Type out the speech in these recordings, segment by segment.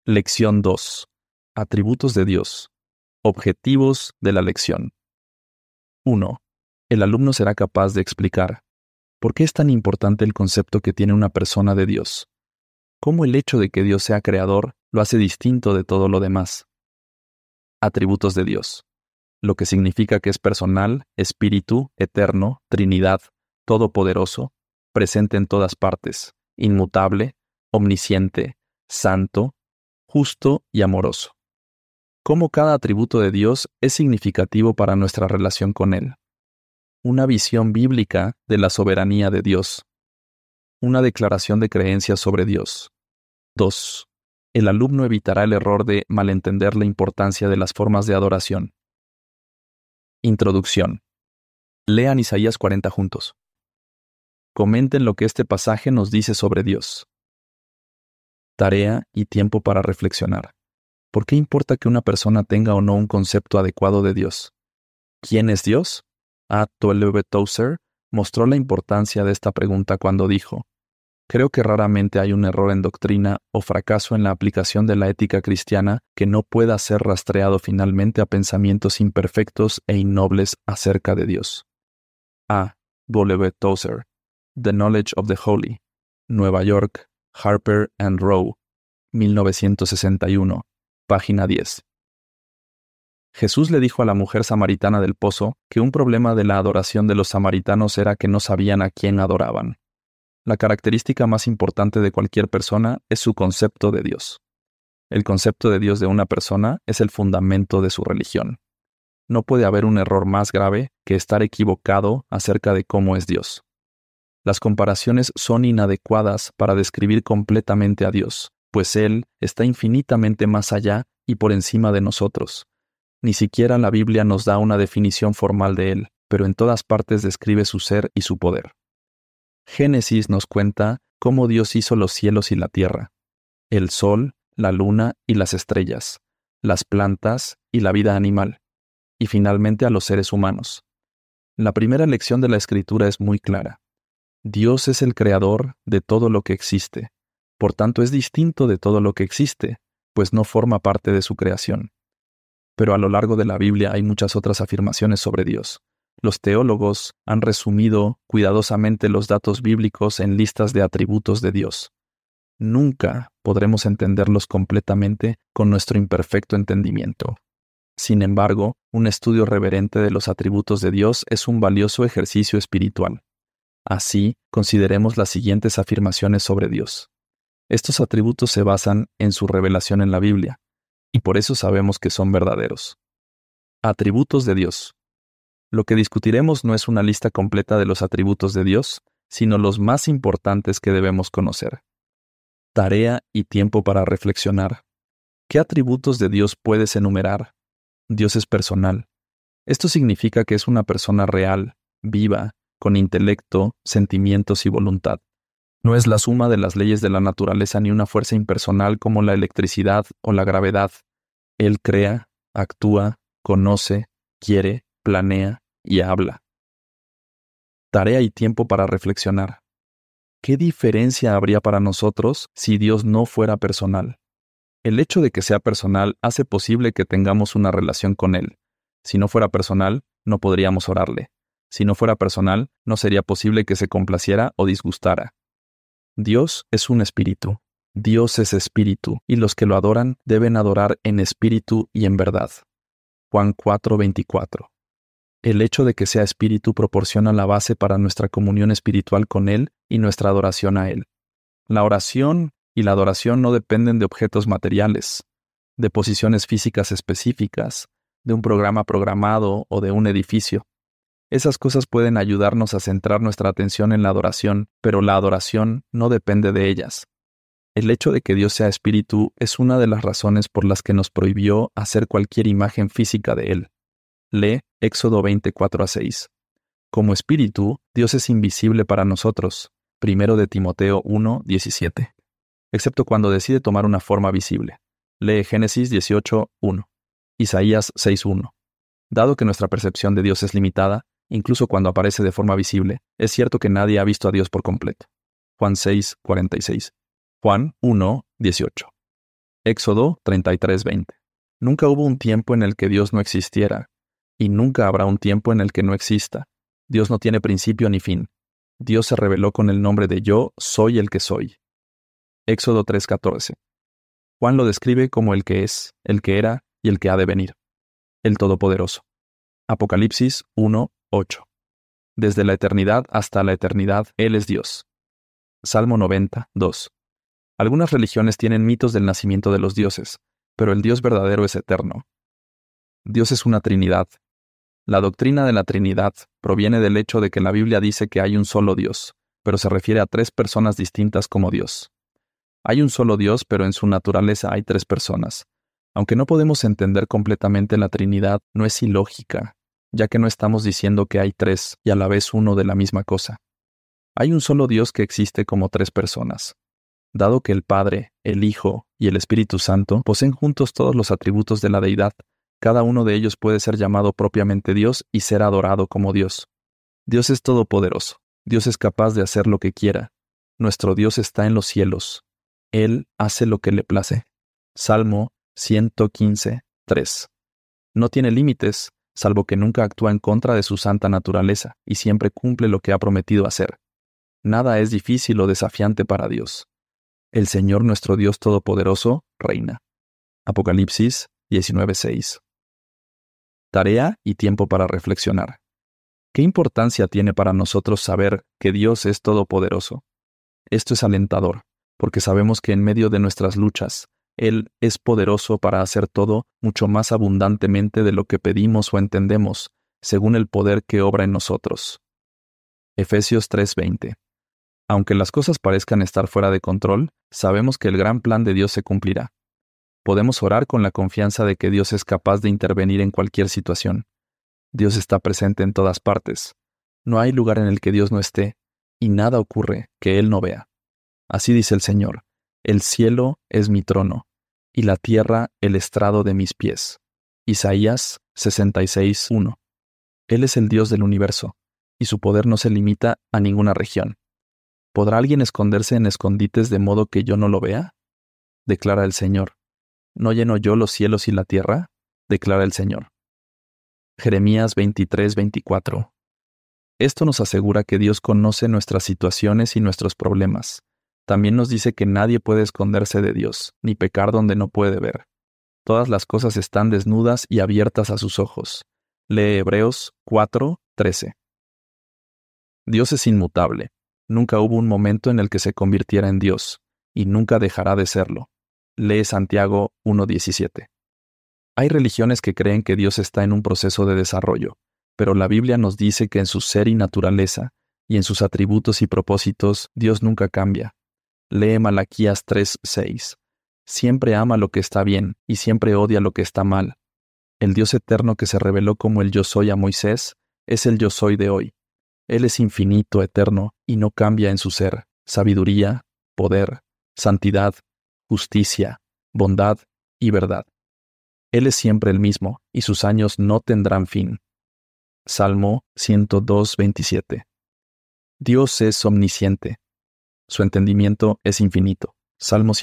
Lección 2. Atributos de Dios. Objetivos de la lección. 1. El alumno será capaz de explicar por qué es tan importante el concepto que tiene una persona de Dios. Cómo el hecho de que Dios sea creador lo hace distinto de todo lo demás. Atributos de Dios. Lo que significa que es personal, espíritu, eterno, Trinidad, todopoderoso, presente en todas partes, inmutable, omnisciente, santo, justo y amoroso. Cómo cada atributo de Dios es significativo para nuestra relación con Él. Una visión bíblica de la soberanía de Dios. Una declaración de creencias sobre Dios. 2. El alumno evitará el error de malentender la importancia de las formas de adoración. Introducción. Lean Isaías 40 juntos. Comenten lo que este pasaje nos dice sobre Dios. Tarea y tiempo para reflexionar. ¿Por qué importa que una persona tenga o no un concepto adecuado de Dios? ¿Quién es Dios? A. Tolle Tozer mostró la importancia de esta pregunta cuando dijo: creo que raramente hay un error en doctrina o fracaso en la aplicación de la ética cristiana que no pueda ser rastreado finalmente a pensamientos imperfectos e innobles acerca de Dios. A. W. Tozer, The Knowledge of the Holy, Nueva York, Harper and Row, 1961, página 10. Jesús le dijo a la mujer samaritana del pozo que un problema de la adoración de los samaritanos era que no sabían a quién adoraban. La característica más importante de cualquier persona es su concepto de Dios. El concepto de Dios de una persona es el fundamento de su religión. No puede haber un error más grave que estar equivocado acerca de cómo es Dios. Las comparaciones son inadecuadas para describir completamente a Dios, pues Él está infinitamente más allá y por encima de nosotros. Ni siquiera la Biblia nos da una definición formal de Él, pero en todas partes describe su ser y su poder. Génesis nos cuenta cómo Dios hizo los cielos y la tierra, el sol, la luna y las estrellas, las plantas y la vida animal, y finalmente a los seres humanos. La primera lección de la Escritura es muy clara. Dios es el creador de todo lo que existe, por tanto es distinto de todo lo que existe, pues no forma parte de su creación. Pero a lo largo de la Biblia hay muchas otras afirmaciones sobre Dios. Los teólogos han resumido cuidadosamente los datos bíblicos en listas de atributos de Dios. Nunca podremos entenderlos completamente con nuestro imperfecto entendimiento. Sin embargo, un estudio reverente de los atributos de Dios es un valioso ejercicio espiritual. Así, consideremos las siguientes afirmaciones sobre Dios. Estos atributos se basan en su revelación en la Biblia, y por eso sabemos que son verdaderos. Atributos de Dios. Lo que discutiremos no es una lista completa de los atributos de Dios, sino los más importantes que debemos conocer. Tarea y tiempo para reflexionar. ¿Qué atributos de Dios puedes enumerar? Dios es personal. Esto significa que es una persona real, viva, con intelecto, sentimientos y voluntad. No es la suma de las leyes de la naturaleza ni una fuerza impersonal como la electricidad o la gravedad. Él crea, actúa, conoce, quiere, planea y habla. Tarea y tiempo para reflexionar. ¿Qué diferencia habría para nosotros si Dios no fuera personal? El hecho de que sea personal hace posible que tengamos una relación con Él. Si no fuera personal, no podríamos orarle. Si no fuera personal, no sería posible que se complaciera o disgustara. Dios es un espíritu. Dios es espíritu, y los que lo adoran deben adorar en espíritu y en verdad. Juan 4:24. El hecho de que sea espíritu proporciona la base para nuestra comunión espiritual con Él y nuestra adoración a Él. La oración y la adoración no dependen de objetos materiales, de posiciones físicas específicas, de un programa programado o de un edificio. Esas cosas pueden ayudarnos a centrar nuestra atención en la adoración, pero la adoración no depende de ellas. El hecho de que Dios sea espíritu es una de las razones por las que nos prohibió hacer cualquier imagen física de Él. Lee Éxodo 24:6. Como espíritu, Dios es invisible para nosotros. 1 de Timoteo 1:17. Excepto cuando decide tomar una forma visible. Lee Génesis 18:1. Isaías 6:1. Dado que nuestra percepción de Dios es limitada, incluso cuando aparece de forma visible, es cierto que nadie ha visto a Dios por completo. Juan 6:46. Juan 1:18. Éxodo 33:20. Nunca hubo un tiempo en el que Dios no existiera, y nunca habrá un tiempo en el que no exista. Dios no tiene principio ni fin. Dios se reveló con el nombre de Yo soy el que soy. Éxodo 3:14. Juan lo describe como el que es, el que era y el que ha de venir, el Todopoderoso. Apocalipsis 1:8. Desde la eternidad hasta la eternidad, Él es Dios. Salmo 90:2. Algunas religiones tienen mitos del nacimiento de los dioses, pero el Dios verdadero es eterno. Dios es una Trinidad. La doctrina de la Trinidad proviene del hecho de que la Biblia dice que hay un solo Dios, pero se refiere a 3 personas distintas como Dios. Hay un solo Dios, pero en su naturaleza hay 3 personas. Aunque no podemos entender completamente la Trinidad, no es ilógica, ya que no estamos diciendo que hay 3 y a la vez uno de la misma cosa. Hay un solo Dios que existe como 3 personas. Dado que el Padre, el Hijo y el Espíritu Santo poseen juntos todos los atributos de la deidad, cada uno de ellos puede ser llamado propiamente Dios y ser adorado como Dios. Dios es todopoderoso. Dios es capaz de hacer lo que quiera. Nuestro Dios está en los cielos. Él hace lo que le place. Salmo 115:3. No tiene límites, salvo que nunca actúa en contra de su santa naturaleza y siempre cumple lo que ha prometido hacer. Nada es difícil o desafiante para Dios. El Señor nuestro Dios Todopoderoso reina. Apocalipsis 19:6. Tarea y tiempo para reflexionar. ¿Qué importancia tiene para nosotros saber que Dios es todopoderoso? Esto es alentador, porque sabemos que en medio de nuestras luchas, Él es poderoso para hacer todo mucho más abundantemente de lo que pedimos o entendemos, según el poder que obra en nosotros. Efesios 3:20. Aunque las cosas parezcan estar fuera de control, sabemos que el gran plan de Dios se cumplirá. Podemos orar con la confianza de que Dios es capaz de intervenir en cualquier situación. Dios está presente en todas partes. No hay lugar en el que Dios no esté, y nada ocurre que Él no vea. Así dice el Señor: el cielo es mi trono, y la tierra el estrado de mis pies. Isaías 66:1. Él es el Dios del universo, y su poder no se limita a ninguna región. ¿Podrá alguien esconderse en escondites de modo que yo no lo vea? Declara el Señor. ¿No lleno yo los cielos y la tierra? Declara el Señor. Jeremías 23:24. Esto nos asegura que Dios conoce nuestras situaciones y nuestros problemas. También nos dice que nadie puede esconderse de Dios, ni pecar donde no puede ver. Todas las cosas están desnudas y abiertas a sus ojos. Lee Hebreos 4:13. Dios es inmutable. Nunca hubo un momento en el que se convirtiera en Dios, y nunca dejará de serlo. Lee Santiago 1:17. Hay religiones que creen que Dios está en un proceso de desarrollo, pero la Biblia nos dice que en su ser y naturaleza, y en sus atributos y propósitos, Dios nunca cambia. Lee Malaquías 3:6. Siempre ama lo que está bien, y siempre odia lo que está mal. El Dios eterno que se reveló como el Yo Soy a Moisés, es el Yo Soy de hoy. Él es infinito, eterno, y no cambia en su ser, sabiduría, poder, santidad, justicia, bondad y verdad. Él es siempre el mismo, y sus años no tendrán fin. Salmo 102:27. Dios es omnisciente. Su entendimiento es infinito. Salmo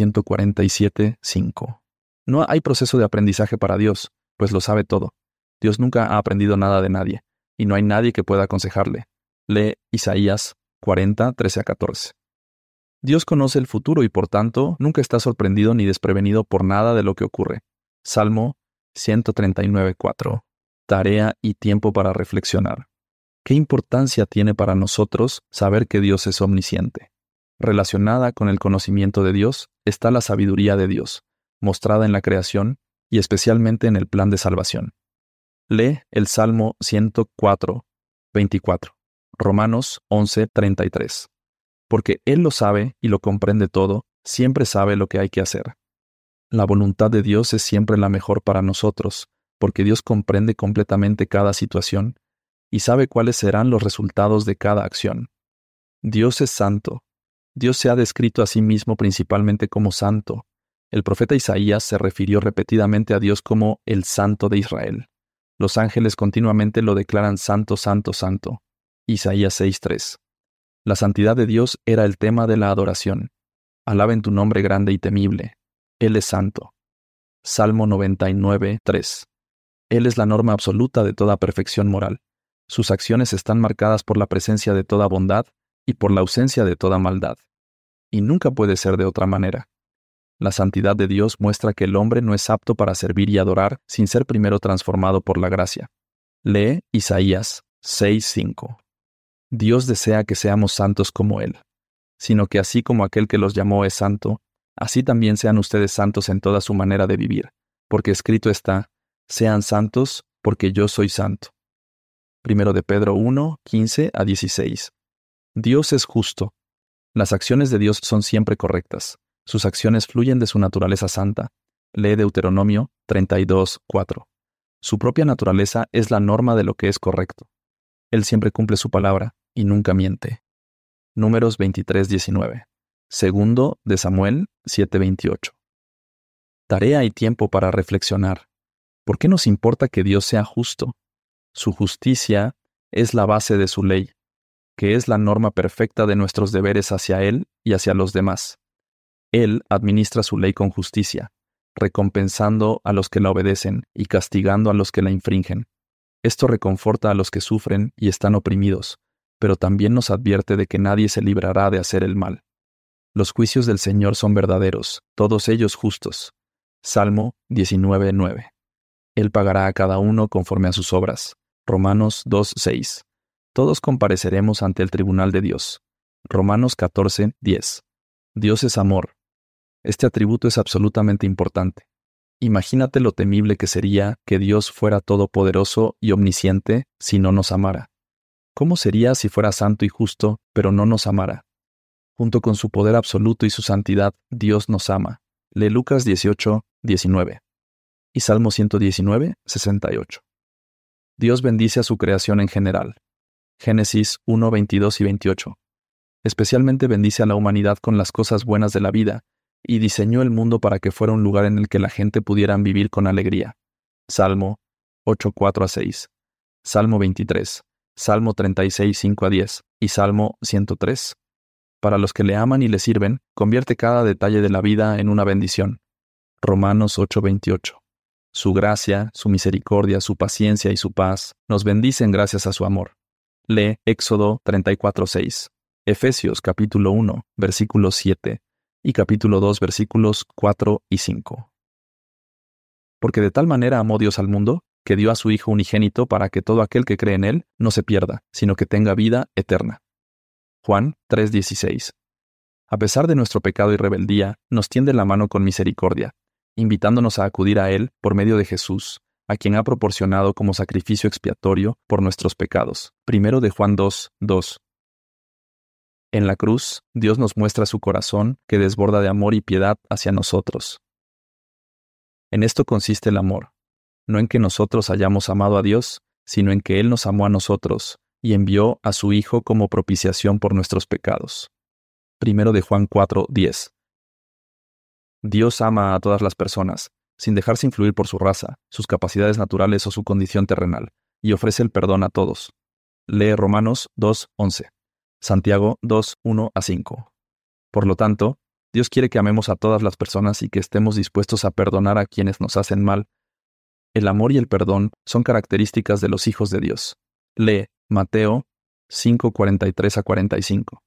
147:5. No hay proceso de aprendizaje para Dios, pues lo sabe todo. Dios nunca ha aprendido nada de nadie, y no hay nadie que pueda aconsejarle. Lee Isaías 40:13-14. Dios conoce el futuro y por tanto nunca está sorprendido ni desprevenido por nada de lo que ocurre. Salmo 139:4. Tarea y tiempo para reflexionar. ¿Qué importancia tiene para nosotros saber que Dios es omnisciente? Relacionada con el conocimiento de Dios está la sabiduría de Dios, mostrada en la creación y especialmente en el plan de salvación. Lee el Salmo 104:24. Romanos 11:33. Porque Él lo sabe y lo comprende todo, siempre sabe lo que hay que hacer. La voluntad de Dios es siempre la mejor para nosotros, porque Dios comprende completamente cada situación y sabe cuáles serán los resultados de cada acción. Dios es santo. Dios se ha descrito a sí mismo principalmente como santo. El profeta Isaías se refirió repetidamente a Dios como el Santo de Israel. Los ángeles continuamente lo declaran santo, santo, santo. Isaías 6:3. La santidad de Dios era el tema de la adoración. Alaben tu nombre grande y temible. Él es santo. Salmo 99, 3. Él es la norma absoluta de toda perfección moral. Sus acciones están marcadas por la presencia de toda bondad y por la ausencia de toda maldad. Y nunca puede ser de otra manera. La santidad de Dios muestra que el hombre no es apto para servir y adorar sin ser primero transformado por la gracia. Lee Isaías 6:5. Dios desea que seamos santos como Él, sino que así como aquel que los llamó es santo, así también sean ustedes santos en toda su manera de vivir, porque escrito está, sean santos porque yo soy santo. 1 de Pedro 1, 15-16. Dios es justo. Las acciones de Dios son siempre correctas. Sus acciones fluyen de su naturaleza santa. Lee Deuteronomio 32, 4. Su propia naturaleza es la norma de lo que es correcto. Él siempre cumple su palabra y nunca miente. Números 23, 19. Segundo de Samuel 7, 28. Tarea y tiempo para reflexionar. ¿Por qué nos importa que Dios sea justo? Su justicia es la base de su ley, que es la norma perfecta de nuestros deberes hacia Él y hacia los demás. Él administra su ley con justicia, recompensando a los que la obedecen y castigando a los que la infringen. Esto reconforta a los que sufren y están oprimidos, pero también nos advierte de que nadie se librará de hacer el mal. Los juicios del Señor son verdaderos, todos ellos justos. Salmo 19:9. Él pagará a cada uno conforme a sus obras. Romanos 2:6. Todos compareceremos ante el tribunal de Dios. Romanos 14:10. Dios es amor. Este atributo es absolutamente importante. Imagínate lo temible que sería que Dios fuera todopoderoso y omnisciente si no nos amara. ¿Cómo sería si fuera santo y justo, pero no nos amara? Junto con su poder absoluto y su santidad, Dios nos ama. Lee Lucas 18:19 y Salmo 119:68. Dios bendice a su creación en general. Génesis 1:22 y 28. Especialmente bendice a la humanidad con las cosas buenas de la vida, y diseñó el mundo para que fuera un lugar en el que la gente pudiera vivir con alegría. Salmo 8:4-6, Salmo 23, Salmo 36:5-10 y Salmo 103. Para los que le aman y le sirven, convierte cada detalle de la vida en una bendición. Romanos 8:28. Su gracia, su misericordia, su paciencia y su paz nos bendicen gracias a su amor. Lee Éxodo 34:6, Efesios capítulo 1, versículos 7 y capítulo 2, versículos 4 y 5. Porque de tal manera amó Dios al mundo, que dio a su Hijo unigénito para que todo aquel que cree en Él no se pierda, sino que tenga vida eterna. Juan 3:16. A pesar de nuestro pecado y rebeldía, nos tiende la mano con misericordia, invitándonos a acudir a Él por medio de Jesús, a quien ha proporcionado como sacrificio expiatorio por nuestros pecados. 1 de Juan 2:2. En la cruz, Dios nos muestra su corazón que desborda de amor y piedad hacia nosotros. En esto consiste el amor, no en que nosotros hayamos amado a Dios, sino en que Él nos amó a nosotros y envió a su Hijo como propiciación por nuestros pecados. 1 de Juan 4:10. Dios ama a todas las personas, sin dejarse influir por su raza, sus capacidades naturales o su condición terrenal, y ofrece el perdón a todos. Lee Romanos 2:11. Santiago 2:1-5. Por lo tanto, Dios quiere que amemos a todas las personas y que estemos dispuestos a perdonar a quienes nos hacen mal. El amor y el perdón son características de los hijos de Dios. Lee Mateo 5:43-45.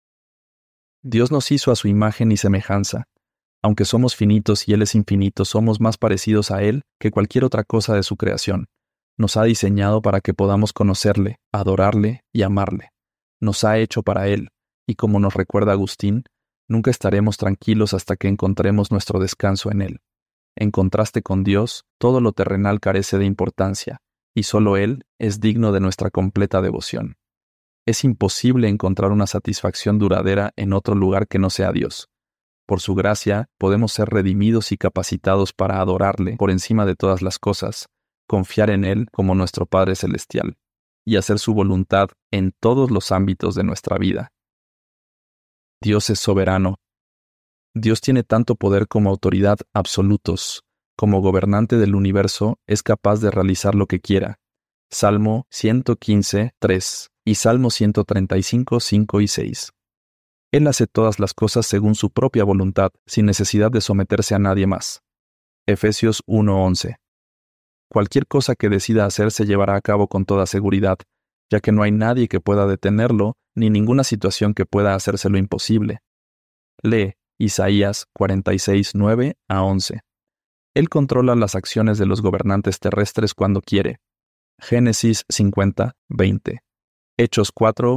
Dios nos hizo a su imagen y semejanza. Aunque somos finitos y Él es infinito, somos más parecidos a Él que cualquier otra cosa de su creación. Nos ha diseñado para que podamos conocerle, adorarle y amarle. Nos ha hecho para Él, y como nos recuerda Agustín, nunca estaremos tranquilos hasta que encontremos nuestro descanso en Él. En contraste con Dios, todo lo terrenal carece de importancia, y solo Él es digno de nuestra completa devoción. Es imposible encontrar una satisfacción duradera en otro lugar que no sea Dios. Por su gracia, podemos ser redimidos y capacitados para adorarle por encima de todas las cosas, confiar en Él como nuestro Padre Celestial, y hacer su voluntad en todos los ámbitos de nuestra vida. Dios es soberano. Dios tiene tanto poder como autoridad absolutos. Como gobernante del universo, es capaz de realizar lo que quiera. Salmo 115:3 y Salmo 135:5 y 6. Él hace todas las cosas según su propia voluntad, sin necesidad de someterse a nadie más. Efesios 1:11. Cualquier cosa que decida hacer se llevará a cabo con toda seguridad, ya que no hay nadie que pueda detenerlo, ni ninguna situación que pueda hacérselo imposible. Lee Isaías 46:9-11. Él controla las acciones de los gobernantes terrestres cuando quiere. Génesis 50:20. Hechos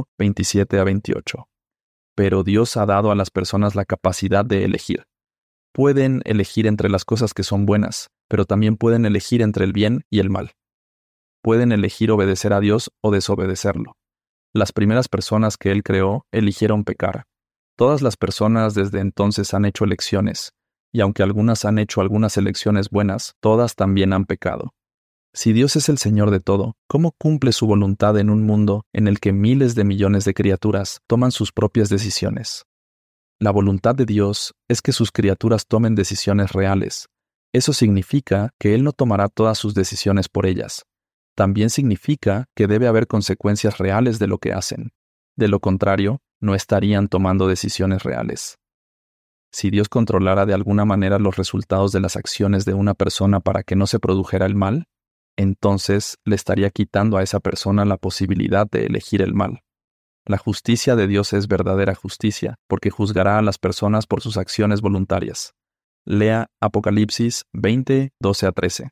4:27-28. Pero Dios ha dado a las personas la capacidad de elegir. Pueden elegir entre las cosas que son buenas, pero también pueden elegir entre el bien y el mal. Pueden elegir obedecer a Dios o desobedecerlo. Las primeras personas que Él creó eligieron pecar. Todas las personas desde entonces han hecho elecciones, y aunque algunas han hecho algunas elecciones buenas, todas también han pecado. Si Dios es el Señor de todo, ¿cómo cumple su voluntad en un mundo en el que miles de millones de criaturas toman sus propias decisiones? La voluntad de Dios es que sus criaturas tomen decisiones reales. Eso significa que Él no tomará todas sus decisiones por ellas. También significa que debe haber consecuencias reales de lo que hacen. De lo contrario, no estarían tomando decisiones reales. Si Dios controlara de alguna manera los resultados de las acciones de una persona para que no se produjera el mal, entonces le estaría quitando a esa persona la posibilidad de elegir el mal. La justicia de Dios es verdadera justicia, porque juzgará a las personas por sus acciones voluntarias. Lea Apocalipsis 20:12-13.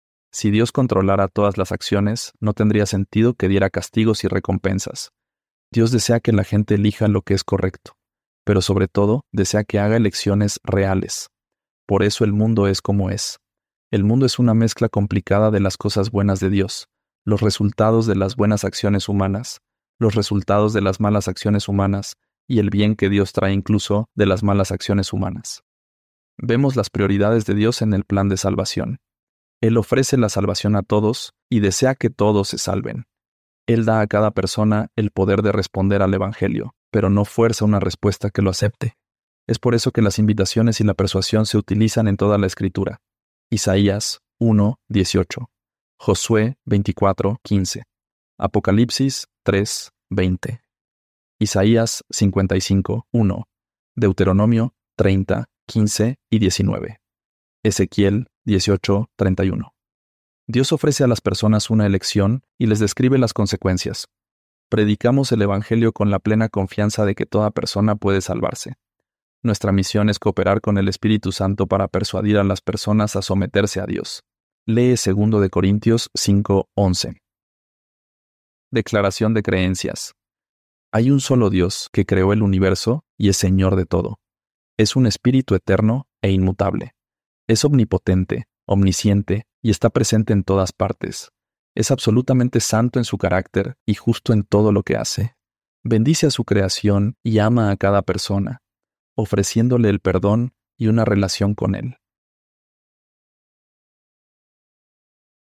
Si Dios controlara todas las acciones, no tendría sentido que diera castigos y recompensas. Dios desea que la gente elija lo que es correcto, pero sobre todo desea que haga elecciones reales. Por eso el mundo es como es. El mundo es una mezcla complicada de las cosas buenas de Dios, los resultados de las buenas acciones humanas, los resultados de las malas acciones humanas y el bien que Dios trae incluso de las malas acciones humanas. Vemos las prioridades de Dios en el plan de salvación. Él ofrece la salvación a todos y desea que todos se salven. Él da a cada persona el poder de responder al Evangelio, pero no fuerza una respuesta que lo acepte. Es por eso que las invitaciones y la persuasión se utilizan en toda la Escritura. Isaías 1:18, Josué 24:15, Apocalipsis 3:20, Isaías 55:1, Deuteronomio 30:15 y 19, Ezequiel 18:31. Dios ofrece a las personas una elección y les describe las consecuencias. Predicamos el Evangelio con la plena confianza de que toda persona puede salvarse. Nuestra misión es cooperar con el Espíritu Santo para persuadir a las personas a someterse a Dios. Lee 2 de Corintios 5:11. Declaración de creencias. Hay un solo Dios que creó el universo y es Señor de todo. Es un Espíritu eterno e inmutable. Es omnipotente, omnisciente y está presente en todas partes. Es absolutamente santo en su carácter y justo en todo lo que hace. Bendice a su creación y ama a cada persona, ofreciéndole el perdón y una relación con Él.